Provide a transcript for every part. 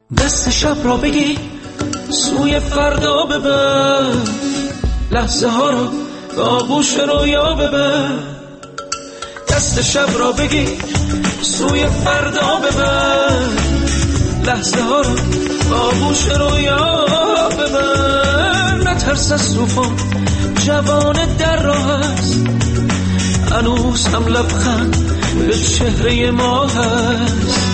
دست شب را بگی سوی فردا ببر، لحظه ها رو به آغوش رویا ببر. دست شب را بگی سوی فردا ببر، لحظه ها رو به آغوش رویا ببر. نترس از طوفان، جوان در راه است، هنوز هم لبخند به چهره ما هست.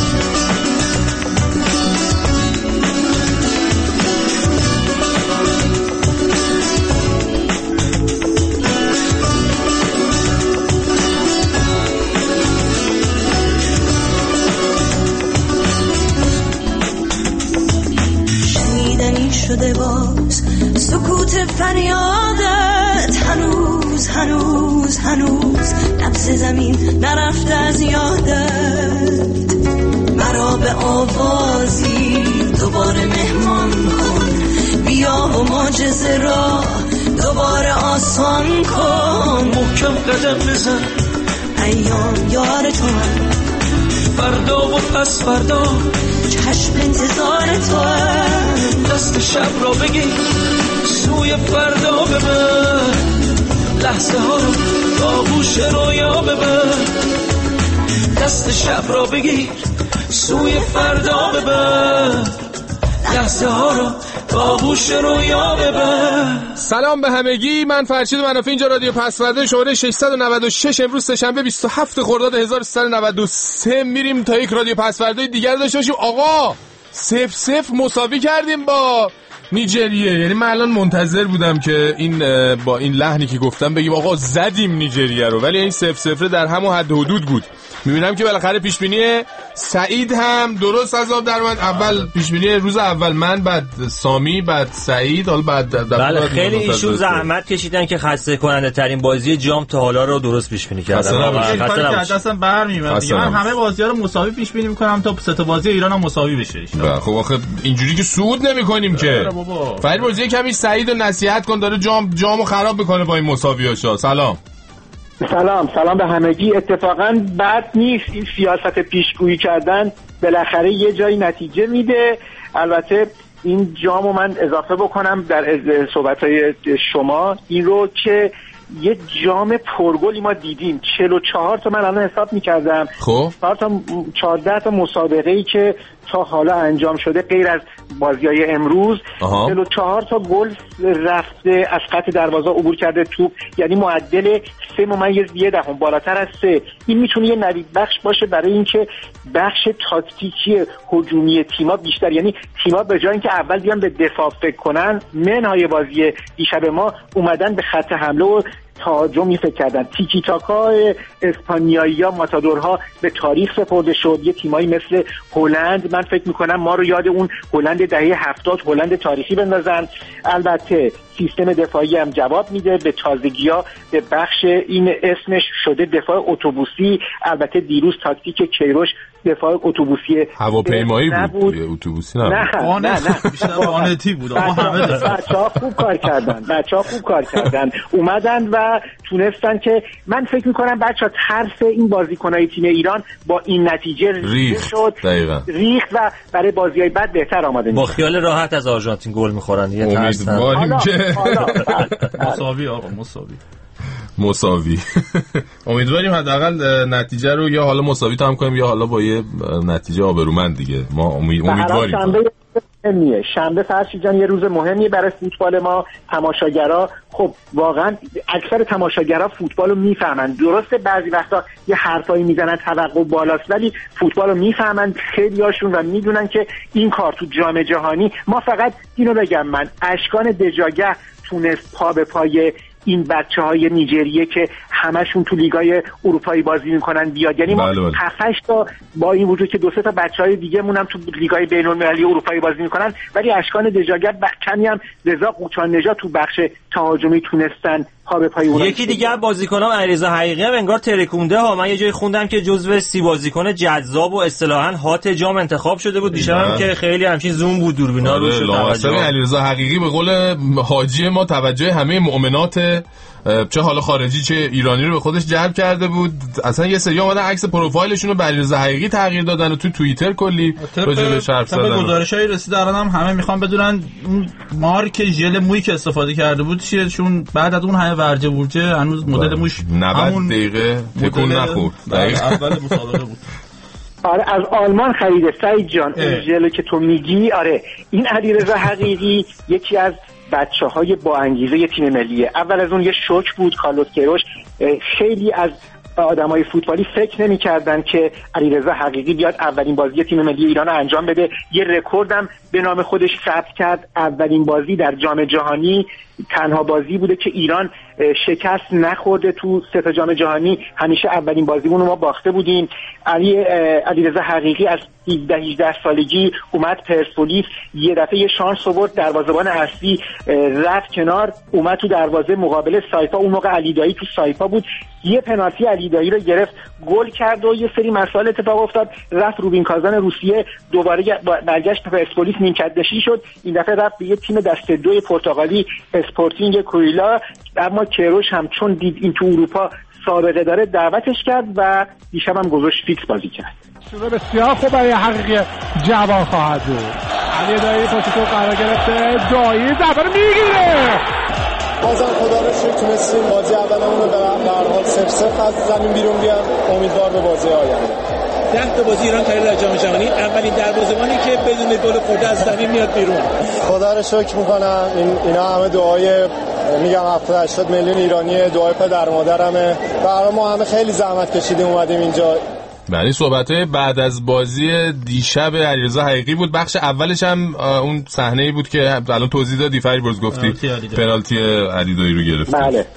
شده باز سکوت فریادت، هنوز هنوز هنوز نبض زمین نرفته از یادت. مرا به آوازی دوباره مهمان کن، بیا و معجزه را دوباره آسان کن. محکم قدم بزن، ایام یار تو هم، فردا و پس فردا چشم انتظار تو هم. دست شب را بگیر سوی فردا ببر، لحظه ها رو به آغوش رویا ببر. دست شب را بگیر سوی فردا ببر، لحظه ها رو به آغوش رویا ببر. سلام به همگی، من فرشید منافی، اینجا رادیو پسورده شماره 696. امروز سه‌شنبه 27 خرداد 1393 میریم تا یک رادیو پسورده دیگر داشته باشیم. آقا 0-0 مساوی کردیم با نیجریه. یعنی من الان منتظر بودم که این با این لحنی که گفتم بگیم آقا زدیم نیجریه رو، ولی این 0-0 در همون حد حدود بود. میبینم که بالاخره پیشبینی سعید هم درست از آب در اومد. اول پیشبینی روز اول من، بعد سامی، بعد سعید، حالا بعد بله خیلی ایشون زحمت کشیدن که خسته کننده ترین بازی جام تا حالا رو درست پیش بینی کردن. خسته نباشید. اصلا برمیاد. من همه بازی‌ها رو مساوی پیش بینی می‌کنم تا سه تا بازی ایران هم مساوی بشه. خب آخه اینجوری که صعود نمی‌کنیم که. فرید بازی کمی سعید رو نصیحت کن، داره جامو خراب می‌کنه با این مساویاشا. سلام به همگی. اتفاقا بد نیست این سیاست پیشگویی کردن، بالاخره یه جایی نتیجه میده. البته این جامو من اضافه بکنم در صحبت‌های شما این رو که یه جام پرگلی ما دیدیم، 44 تا من الان حساب می‌کردم، خب 14 تا مسابقه‌ای که تا حالا انجام شده غیر از بازی‌های امروز، 44 تا گل رفته از خط دروازه عبور کرده توپ، یعنی معدل 3.1 بالاتر از 3. این میتونه یه نوید بخش باشه برای اینکه بخش تاکتیکی هجومی تیم‌ها بیشتر، یعنی تیم‌ها به جای اینکه اول بیان به دفاع فکر کنن، منهای بازی دیشب ما اومدن به خط حمله و تهاجم فکر کردن. تیکی تاکای اسپانیایی‌ها، ماتادورها به تاریخ سپرده شد. یه تیمایی مثل هلند، من فکر میکنم ما رو یاد اون هلند دهه 70 هلند تاریخی بندازن. البته سیستم دفاعی هم جواب میده به تازگی‌ها، به بخش این اسمش شده دفاع اتوبوسی. البته دیروز تاکتیک کیروش دفاع اتوبوسی هواپیمایی بود، اتوبوسی نبود. نه بیشتر وانتی بود. بچه‌ها خوب کار کردن اومدن و تونستن که من فکر میکنم بچه‌ها ترس این بازیکنای تیم ایران با این نتیجه ریخت و برای بازی‌های بعد بهتر آماده میشن. با خیال راحت از آرژانتین گل میخورن دیگه. امیدواریم که مساوی امیدواریم حداقل نتیجه رو یا حالا مساوی هم کنیم یا حالا با یه نتیجه آبرومند دیگه. ما امیدواریم. شنبه فرشید جان یه روز مهمیه برای فوتبال ما. تماشاگرها خب واقعا اکثر تماشاگرها فوتبال رو میفهمن. درسته بعضی وقتا یه حرفایی میزنن توقع بالاست، ولی فوتبال رو میفهمن خیلیاشون و میدونن که این کار تو جام جهانی. ما فقط اینو بگم، من اشکان دژاگه تونست پا به پای این بچه‌های نیجریه که همشون تو لیگای اروپایی بازی میکنن بیاد. یعنی ما 7-8 تا با این وجود که 2-3 تا بچه‌های دیگه مونم تو لیگای بین‌المللی اروپایی بازی میکنن، ولی اشکان دژاگر کمی هم رضا قوچان نژاد تو بخش تهاجمی تونستن پا به پای اون. یکی دیگه بازیکنام علیرضا حقیقی هم انگار ترکونده ها. من یه جای خوندم که جزو 30 بازیکن جذاب و اصطلاحاً هات جام انتخاب شده بود. دیشب که خیلی همچین زوم بود دوربینا روش. علیرضا حقیقی به قول حاجی ما توجه همه مؤمنات چه حالا خارجی چه ایرانی رو به خودش جلب کرده بود. اصلا یه سری اومدن عکس پروفایلشون رو به علیرضا حقیقی تغییر دادن و تو توییتر کلی راجع بهش حرف زدن. گزارشای رسیده الان هم همه میخوان بدونن اون مارک ژل مویی که استفاده کرده بود چیه، چون بعد از اون همه ورجه ورجه هنوز مدل موش 90 دقیقه تکون نخورد. اول مسابقه بود. آره از آلمان خریده سعید جان این ژل که تو میگی. آره این علیرضا حقیقی یکی از بچه‌های با انگیزه تیم ملیه. اول از اون یه شوک بود. کارلوس کیروش خیلی از آدمای فوتبالی فکر نمی‌کردن که علیرضا حقیقی بیاد اولین بازی تیم ملی ایران رو انجام بده. یه رکوردم به نام خودش ثبت کرد. اولین بازی در جام جهانی تنها بازی بوده که ایران شکست نخورده تو 3 جام جهانی. همیشه اولین بازیمون رو ما باخته بودیم. علیرضا حقیقی از 17-18 سالگی اومد پرسپولیس، یه دفعه یه شانس آورد دروازه‌بان اصلی رفت کنار، اومد تو دروازه مقابل سایپا. اون موقع علی دایی تو سایپا بود، یه پنالتی علی دایی رو گرفت گل کرد و یه سری مسائل اتفاق افتاد. رفت روبین کازان روسیه، دوباره برگشت به پرسپولیس نیمکت نشین شد. این دفعه رفت به یه تیم دسته 2 پرتغالی اسپورتینگ کویلا. اما کیروش هم چون دید این تو اروپا سابقه داره دعوتش کرد و دیشب هم گذاشت فیکس بازی کرد. شروع بسیار خوب برای حقیقی جوان خواهد بود. علی دایی پشت تو قرار گرفته، دایی ضربه رو میگیره. بازم خدا رو شکر تونستیم بازی اولمون رو به هر حال 0-0 از زمین بیرون بیان. امیدوار به بازی آینده. 10 تا بازی ایران کرده در جام جهانی، اولین دروازه‌بانی که بدون گل خورده از زمین میاد بیرون. خدا رو شکر میکنم. اینا همه دعای میگم 70-80 میلیون ایرانی، دعای پدر مادرمه. برای ما همه خیلی زحمت کشیدیم اومدیم اینجا. بله صحبت‌های بعد از بازی دیشب علیرضا حقیقی بود. بخش اولش هم اون صحنه‌ای بود که الان توضیح دادی فریبرز گفتی پنالتی علی دایی رو گرفت.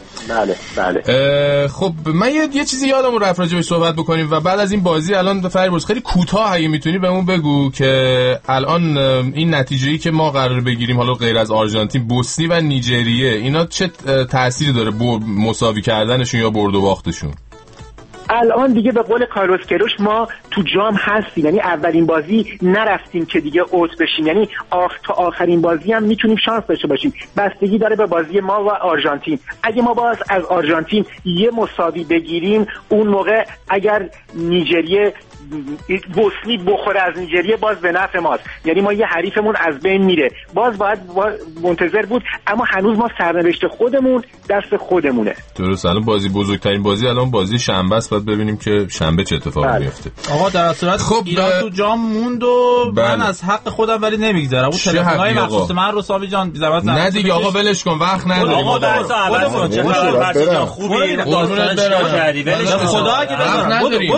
بله. خب من یه چیزی یادم رفت راجع بهش صحبت بکنیم و بعد از این بازی الان فریبرز خیلی کوتاه اگه میتونی بهمون بگو که الان این نتیجه‌ای که ما قرار بگیریم حالا غیر از آرژانتین، بوسنی و نیجریه، اینا چه تأثیری داره مساوی کردنشون یا برد و باختشون؟ الان دیگه به قول کارلوس کیروش ما تو جام هستیم، یعنی اولین بازی نرفتیم که دیگه اوت بشیم، یعنی تا آخرین بازی هم میتونیم شانس داشته باشیم. بستگی داره به بازی ما و آرژانتین. اگه ما باز از آرژانتین یه مساوی بگیریم، اون موقع اگر نیجریه بوسنی بخوره از نیجریه باز به نفع ماست، یعنی ما یه حریفمون از بین میره. باز باید منتظر بود، اما هنوز ما سرنوشت خودمون دست خودمونه. درست. الان بازی بزرگترین بازی الان بازی شنبه است، باید ببینیم که شنبه چه اتفاقی میفته. آقا در صورت خب ایران تو جام موند و من از حق خودم ولی نمیگذرم. اون تلفن‌های مخصوص من رساوی جان زحمت نه دیگه آقا ولش کن، وقت نداریم. آقا درس اول چه خبر خوبی داستان چیکار کردی؟ ولش کن خدا اگه نداریم.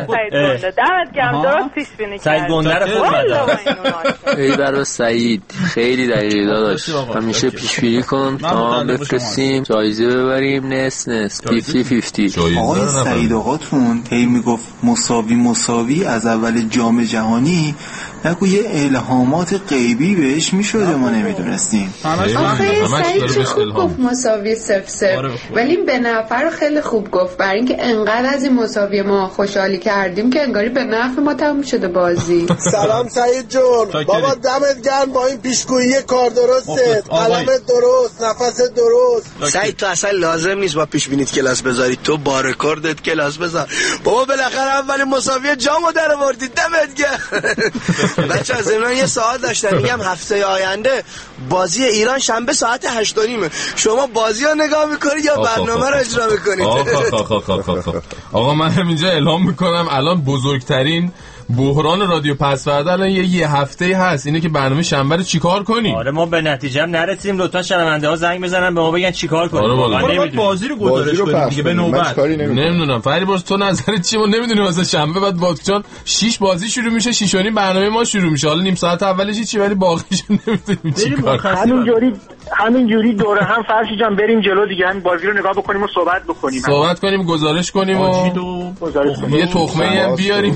دمت گرم، درست پیش بینی کردی. سعید گندر خود ای برای سعید خیلی دقیقی داشت. همیشه پیش بینی کن تا بفرستیم جایزه ببریم. نس 50-50. آقای سعید آقاتون هی میگفت مساوی از اول جام جهانی، نگو یه الهامات غیبی بهش میشده ما نمیدونستیم. آخه سعید چه خوب گفت مساوی 0-0 ولی به نفر رو خیلی خوب گفت، برای اینکه انقدر از این مساوی ما خوشحالی کردیم که انگاری به نفع ما تموم شده بازی. سلام سعید جون، بابا دمت گرم با این پیشگویی کار درسته، قلمت درست، نفست درست. سعید تو اصلا لازم نیست با پیش بینیت کلاس بذاری، تو با رکوردت کلاس بذار. بابا بالاخره اول مساوی جامو در آوردی، دمت گرم. بچه از من یه سوال داشتم، میگم هفته آینده بازی ایران شنبه ساعت 8:30 شما بازی رو نگاه میکنی یا برنامه رو اجرا میکنید؟ آقا من همینجا اعلام میکنم الان بزرگترین بحران رادیو پسورده الان یه هفته هست اینه که برنامه شنبه رو چیکار کنیم. آره ما به نتیجه هم نرسیدیم، لطفا شنونده ها زنگ بزنن به ما بگن چیکار کنیم. آره بازی رو گزارش کنیم دیگه به نوبت. نمیدونم فریبرز تو نظرت چیه؟ ما نمیدونیم واسه شنبه بعد چون 6 بازی شروع میشه، 6:30 برنامه ما شروع میشه. حالا نیم ساعت اولش چی ولی باقیش نمیدونیم چیکار. همینجوری دوره هم فرشی جان بریم جلو دیگه، همین بازی رو نگاه بکنیم و صحبت کنیم گزارش کنیم و یه تخمه هم بیاریم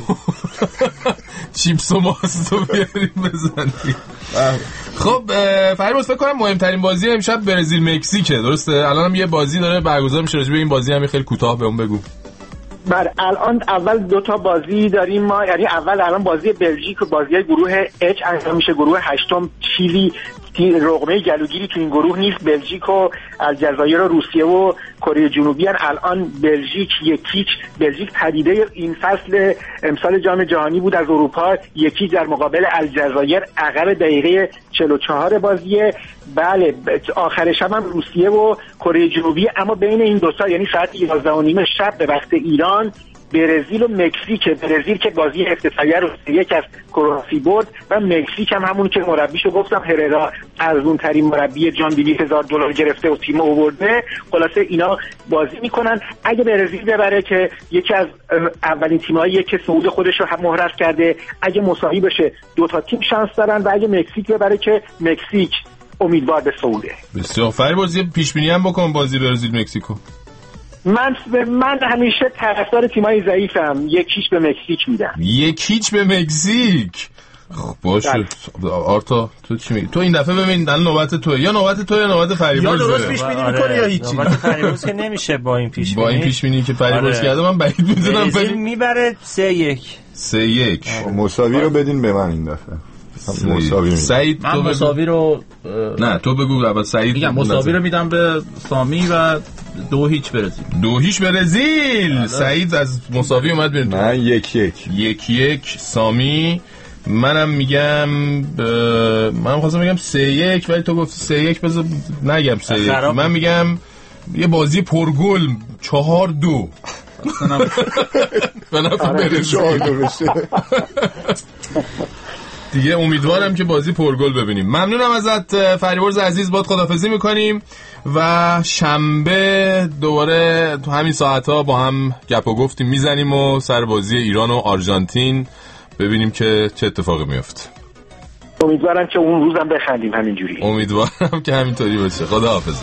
چیپس و ماستو بیاریم بزنیم. خب فریبرز فکر کنم مهمترین بازی امشب برزیل مکزیکه، درسته؟ الان هم یه بازی داره برگزار میشه، راجع به این بازی هم خیلی کوتاه بهمون بگو. بله الان اول 2 تا بازی داریم ما، یعنی اول الان بازی بلژیک و بازی گروه H انجام میشه. گروه 8 چیلی رقمه گلوگیری تو این گروه نیست. بلژیک و الجزایر و روسیه و کره جنوبی هن. الان بلژیک 1-0. بلژیک پدیده این فصل امسال جام جهانی بود از اروپا. 1-0 در مقابل الجزایر عقب دقیقه 44 بازیه. بله آخر شب هم روسیه و کره جنوبی، اما بین این دو تا یعنی ساعت 11:30 شب به وقت ایران برزیل و مکزیک. برزیل که بازی افتتاحیه رو 1 از کرواسی برد و مکزیک هم همون که مربیشو گفتم هررا ارزون ترین مربی جام $200,000 گرفته و تیم آورده. خلاصه اینا بازی میکنن. اگه برزیل ببره که یکی از اولین تیمایی که صعود خودش رو هم مهرس کرده، اگه مساوی بشه دو تا تیم شانس دارن، و اگه مکزیک ببره که مکزیک امیدوار به صعوده. بسیار فری بازی پیش بینی هم بکن بازی برزیل مکزیکو. من همیشه طرفدار تیمای ضعیفم. 1-0 به مکزیک میدم. 1-0 به مکزیک. خب باشه. آرتا تو چی میگی؟ تو این دفعه ببین الان نوبت توئه، یا نوبت توئه یا نوبت فریبرز. یا درست پیش بینی می‌کنی یا هیچی. نوبت فریبرز که نمیشه با این پیش بینی. با این پیش بینی که فریبرز کرده من بعید می‌دونم برزیل میبره 3-1. 3-1. مساوی رو بدین به من این دفعه. سعید من مساوی رو نه تو بگو اول. سعید میگم مساوی رو میدم به سامی و 2-0 برزیل. 2-0 برزیل. سعید از مساوی اومد به من 1-1. سامی منم میگم من خواستم بگم 3-1 ولی تو گفتی 3-1 بذار نگم 3-1. من میگم یه بازی پرگل 4-2. فنفع برزیل دیگه. امیدوارم که بازی پرگل ببینیم. ممنونم ازت فریبرز عزیز. باد خداحافظی میکنیم و شنبه دوباره تو همین ساعتها با هم گپ و گفتیم میزنیم و سر بازی ایران و آرژانتین ببینیم که چه اتفاقی میفته. امیدوارم که اون روزم بخندیم همینجوری. امیدوارم که همینطوری باشه. خداحافظ.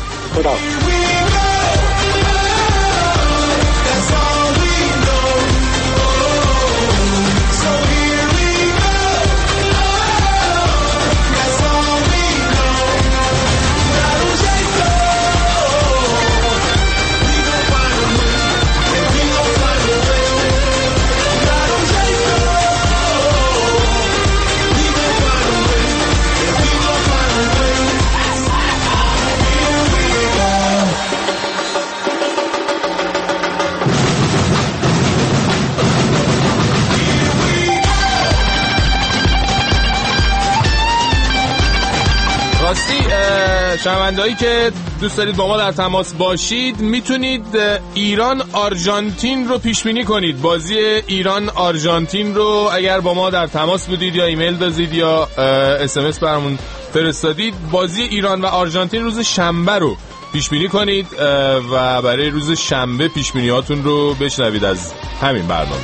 شنوندهایی که دوست دارید با ما در تماس باشید میتونید ایران آرژانتین رو پیش بینی کنید. بازی ایران آرژانتین رو اگر با ما در تماس بودید یا ایمیل دادید یا SMS برامون فرستادید، بازی ایران و آرژانتین روز شنبه رو پیش بینی کنید و برای روز شنبه پیش بینیاتون رو بشنوید از همین برنامه.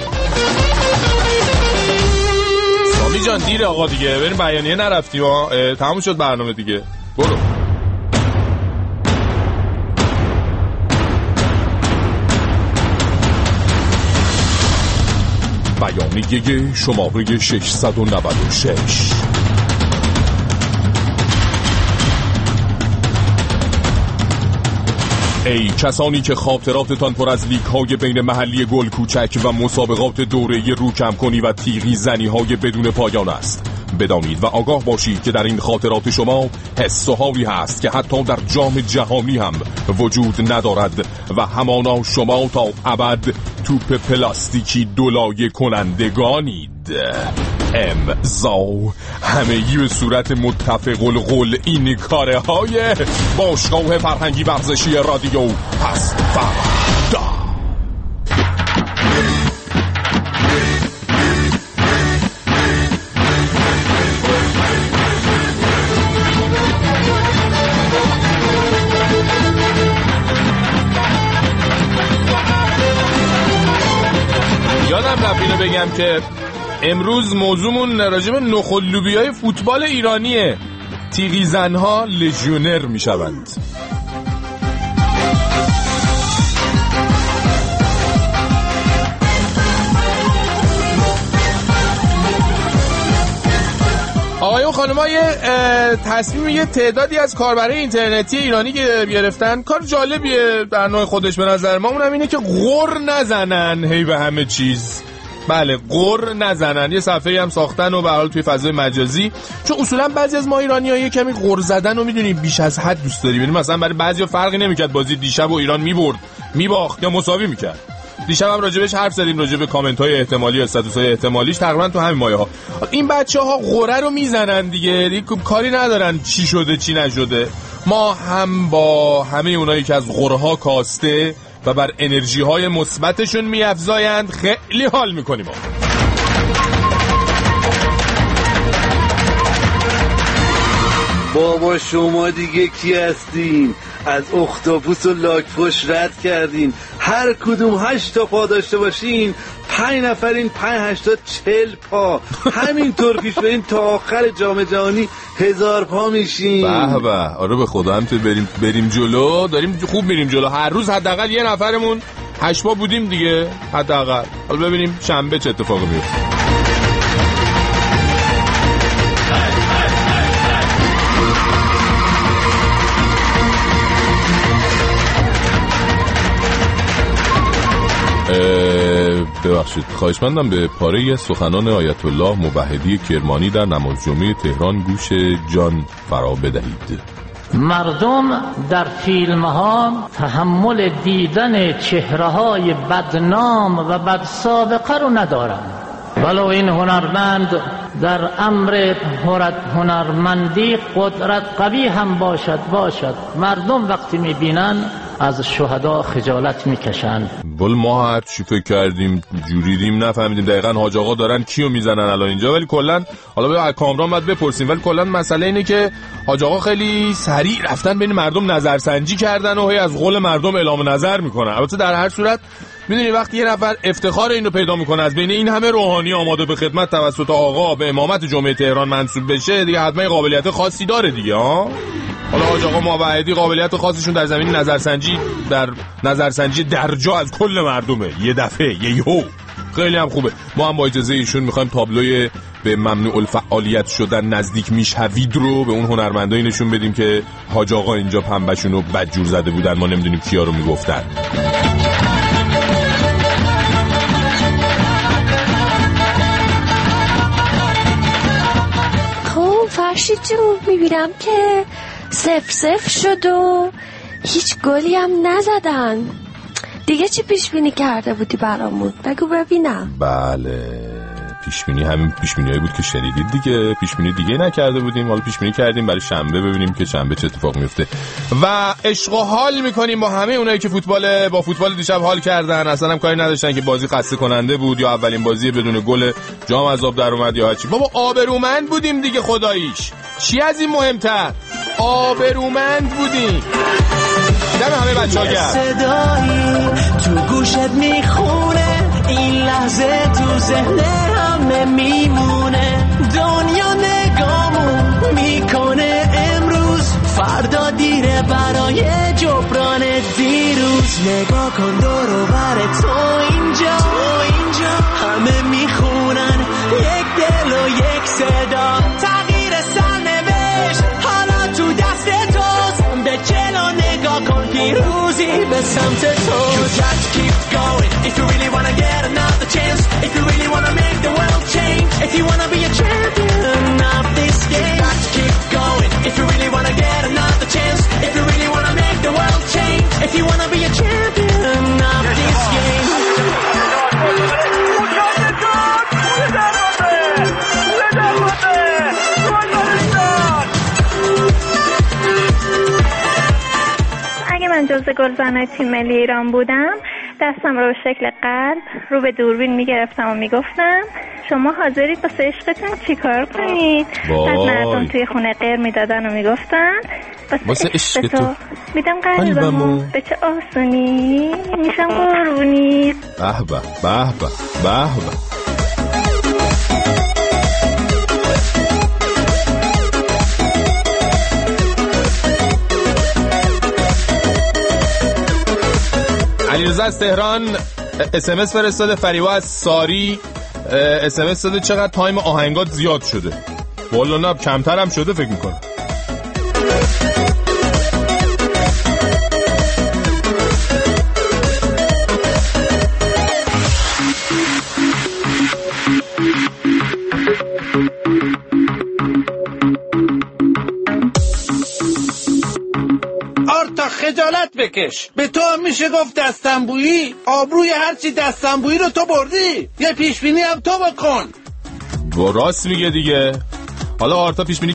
سامی جان دیر آقا دیگه بریم بیانیه نرفتیم ها. تموم شد برنامه دیگه. برو. بیانیه شماره 696. ای کسانی که خاطراتتان پر از لیگ‌های بین محلی گل کوچک و مسابقات دوره‌ای رو کم کنی و تیغی زنی‌های بدون پایان است، بدانید و آگاه باشید که در این خاطرات شما حس و حالی هست که حتی در جام جهانی هم وجود ندارد و همانا شما تا ابد توپ پلاستیکی دولایه کنندگانید. امضا همگی به صورت متفق القول این کاره های باشگاه فرهنگی ورزشی رادیو پس‌فردا. یادم رفت اینو بگم که امروز موضوعمون راجع به نخل لوبیای فوتبال ایرانیه. تیغی زنها لژیونر میشوند. آقایون خانم‌ها یه تصمیم یه تعدادی از کاربرای اینترنتی ایرانی گرفتن. کار جالبیه در نوع خودش به نظر ما. اونم اینه که غر نزنن هی به همه چیز. بله غر نزنن. یه صفحه‌ای هم ساختن و به حال توی فضای مجازی، چون اصولا بعضی از ما ایرانی‌ها یه کمی غر زدن رو می‌دونیم بیش از حد دوست داریم. یعنی مثلا برای بعضیا فرقی نمی‌کرد بازی دیشب و ایران می‌برد، می‌باخت یا مساوی می‌کرد. دیشب هم راجبش حرف زدیم، راجب کامنت‌های احتمالی و استاتوس‌های احتمالیش تقریبا تو همین مایه‌ها. این بچه‌ها غره رو میزنن دیگه کاری ندارن چی شده چی نشده. ما هم با همه اونایی که از غرها کاسته و بر انرژی‌های مثبتشون می‌افزایند خیلی حال می‌کنیم. بابا شما دیگه کی هستین؟ از اختاپوس و لاک‌پشت رد کردین. هر کدوم 8 تا پا داشته باشین 5 نفرین 5 8 تا 40 پا. همینطور پیش برین تا آخر جام جهانی 1000 پا میشین. به به. آره به خدا هم تو بریم جلو، داریم خوب میریم جلو. هر روز حداقل یه نفرمون 8 پا بودیم دیگه حداقل. حالا ببینیم شنبه چه اتفاقی میفته. ببخشید خواهشمندم به پاره سخنان آیت الله موحدی کرمانی در نماز جمعه تهران گوش جان فرا بدهید. مردم در فیلم ها تحمل دیدن چهره های بدنام و بدسابقه رو ندارن، ولو این هنرمند در امر هنرمندی قدرت قوی هم باشد مردم وقتی میبینن از شهدا خجالت میکشند. بل ما هر چی فکر کردیم جوریدیم نفهمیدیم دقیقاً حاج آقا دارن کیو میزنن الان اینجا، ولی کلا حالا به کامران باید بپرسیم، ولی کلا مسئله اینه که حاج آقا خیلی سریع رفتن بین مردم نظرسنجی کردن و هی از قول مردم اعلام نظر میکنن. البته در هر صورت میدونی وقتی یه نفر افتخار اینو پیدا میکنه از بین این همه روحانی آماده به خدمت توسط آقا به امامت جمعه تهران منصوب بشه، دیگه حتما قابلیت خاصی داره دیگه ها. حالا حاج آقا موحدی قابلیت خاصشون در زمین نظرسنجی درجا از کل مردمه، یه دفعه یهو خیلی هم خوبه. ما هم با اجازه ایشون میخوایم تابلوی به ممنوع الفعالیت شدن نزدیک میشوید رو به اون هنرمندایی نشون بدیم که حاج آقا اینجا پنبهشون رو بدجور زده بودن، ما نمیدونیم کیا رو میگفتن. فرشید جون میبینم که 0-0 شد و هیچ گلی هم نزدن دیگه. چی پیشبینی کرده بودی برامون؟ بگو ببینم. بله پیشبینی همین پیشبینیایی بود که شنیدید دیگه. پیشبینی دیگه نکرده بودیم، حالا پیشبینی کردیم برای شنبه ببینیم که شنبه چه اتفاق میفته و عشق و حال میکنیم با همه اونایی که با فوتبال دیشب حال کردن، اصلا هم کاری نداشتن که بازی خسته کننده بود یا اولین بازی بدون گل جام از آب در اومد یا هرچی. بابا آبرومند بودیم دیگه، خداییش چی از این مهمتر، آبرومند بودیم. دم همه بچه‌ها گرم. صدایی تو گوشت میخونه، این لحظه تو ذهن همه میمونه. دنیا نگامون میکنه امروز، فردا دیره برای جبران دیروز. نگاه کن دور و بر تو اینجا همه میخونن یک دل و یک صدا. تغییر سرنوشت حالا تو دست توست، به جلو نگاه کن پیروزی به سمت تو. You just keep going if you really wanna get another chance, if you really wanna make the world change, if you wanna be a champion of this game. You got to keep going if you really wanna get another chance, if you really wanna make the world change, if you wanna be a champion of this game. من جزو گلزنای تیم ملی ایران بودم، دستم رو به شکل قلب رو به دوربین میگرفتم و میگفتم شما حاضرید واسه عشقتون چیکار کنید؟ بعد مردم توی خونه غیر میدادن و میگفتن واسه عشقتون میدم قلبمو، به چه آسونی میشم قربونی. به به به به به. علیرضا از تهران SMS فرستاده، فریبا از ساری SMS داده چقدر تایم آهنگات زیاد شده. والا نه کمتر هم شده فکر میکنم. خجالت بکش. به تو هم میشه گفت دستنبویی. آبروی هرچی دستنبویی رو تو بردی. یه پیشبینی هم تو بکن. راست میگه دیگه. حالا آرتا پیشبینی